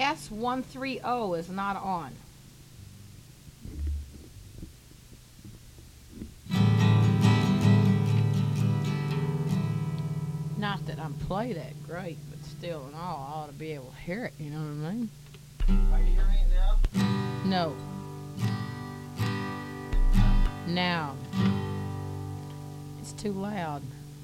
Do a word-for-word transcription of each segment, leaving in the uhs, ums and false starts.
S one three zero is not on. Not that I'm play that great, but still and all, I ought to be able to hear it, you know what I mean? Are you hearing it now? No. Now. It's too loud.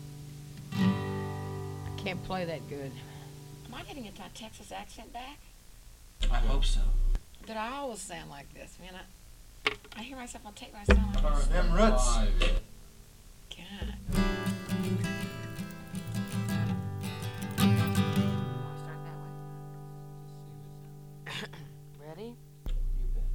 I can't play that good. Am I getting into my Texas accent back? I hope so. Did I always sound like this? Man, I, I hear myself on tape and I sound like this. Them roots. God. Start that way. Ready? You bet.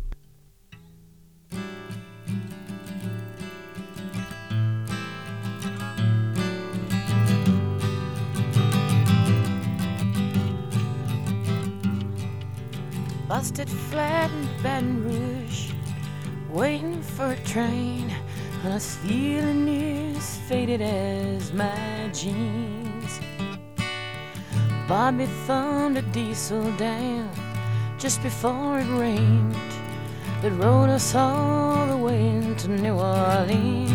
Busted flat in Baton Rouge, waiting for a train, and I was feeling as faded as my jeans. Bobby thumbed a diesel down just before it rained that rode us all the way to New Orleans.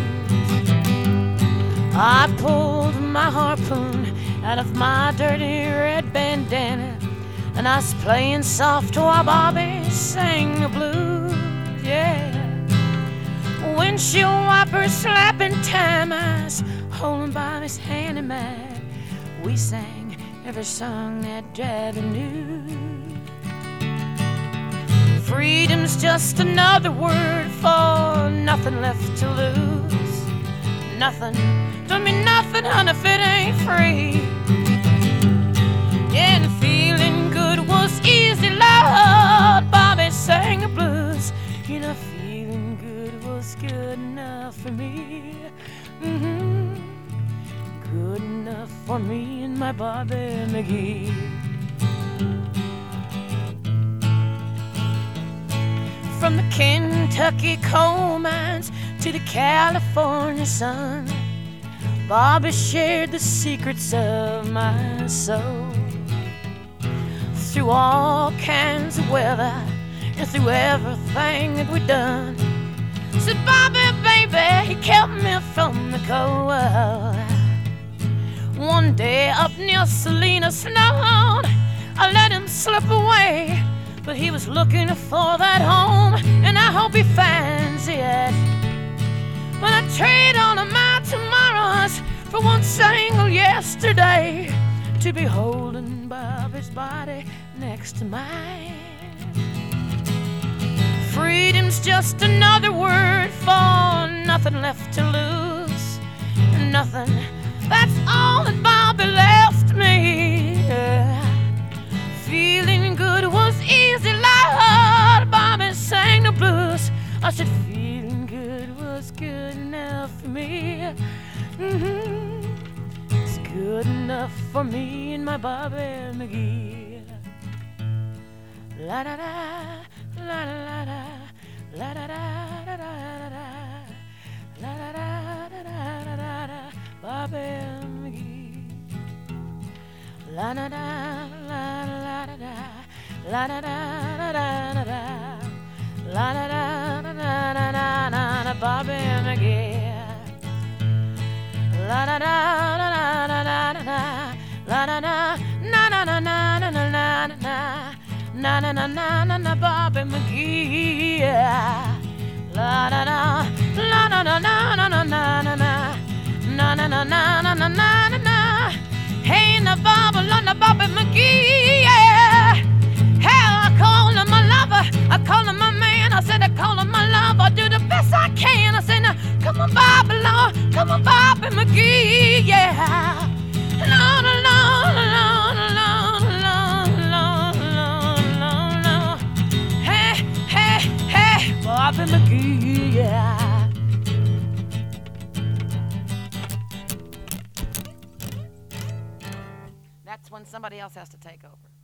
I pulled my harpoon out of my dirty red bandana, and I was playing soft while Bobby sang the blues, yeah. Windshield wipers slapping time, I was holding Bobby's hand in mine. We sang every song that Daddy knew. Freedom's just another word for nothing left to lose. Nothing, don't mean nothing, honey, if it ain't free. Yeah, and feeling good was easy, Lord. Bobby sang the blues. You know, feeling good was good enough for me. Mm-hmm. Good enough for me and my Bobby McGee. From the Kentucky coal mines to the California sun, Bobby shared the secrets of my soul. Through all kinds of weather and through everything that we'd done, said Bobby, baby, he kept me from the cold. One day up near Salina Snow, I let him slip away, but he was looking for that home, and I hope he finds it. But I trade all of my tomorrows for one single yesterday, to be holding Bobby's body next to mine. Freedom's just another word for nothing left to lose. Nothing, that's all that Bobby left me. Feeling good was easy, Lord. Bobby sang the blues. I said feeling good was good enough for me. Mm-hmm. It's good enough for me and my Bobby McGee. La da da, la da la da, la da da da da da, la da da da da da da, Bobby McGee. La da da, la da da da, la da da da da da, la da da da da da da da, Bobby McGee. La da da da da da da da, la da da, na na na na na na na na. Na na na na na na, Bobby McGee. La da da, la da da na na na na na na, na na na na na na na na. Hey, na Bobby, la na Bobby McGee. Yeah. Hell, I call him my lover, I call him my man. I said I call him my lover, I do the best I can. I said now, come on, Bobby, Lord, come on, Bobby McGee. Yeah. Lord, Lord, Lord, Lord, Lord, Lord, Lord. Hey, hey, hey, Bobby McGee, yeah. That's when somebody else has to take over.